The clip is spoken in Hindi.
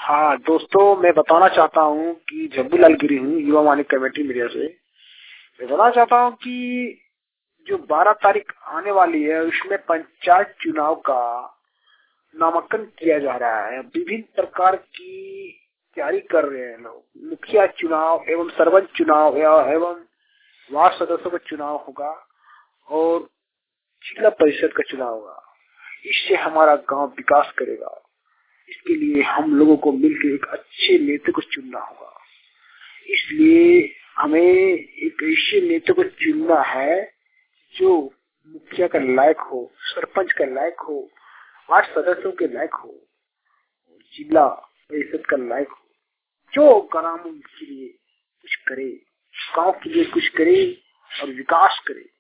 हाँ दोस्तों, मैं बताना चाहता हूँ कि जब्बूलाल गिरी हूँ, युवा मानिक कमेटी मीडिया से। मैं बताना चाहता हूँ कि जो 12 तारीख आने वाली है उसमें पंचायत चुनाव का नामांकन किया जा रहा है। विभिन्न प्रकार की तैयारी कर रहे हैं लोग। मुखिया चुनाव एवं सरपंच चुनाव एवं वार्ड सदस्यों का चुनाव होगा और जिला परिषद का चुनाव होगा। इससे हमारा गांव विकास करेगा। इसके लिए हम लोगों को मिलकर एक अच्छे नेता को चुनना होगा। इसलिए हमें एक ऐसे नेता को चुनना है जो मुखिया का लायक हो, सरपंच का लायक हो, वार्ड सदस्यों के लायक हो, जिला परिषद का लायक हो, जो ग्राम के लिए कुछ करे, गांव के लिए कुछ करे और विकास करे।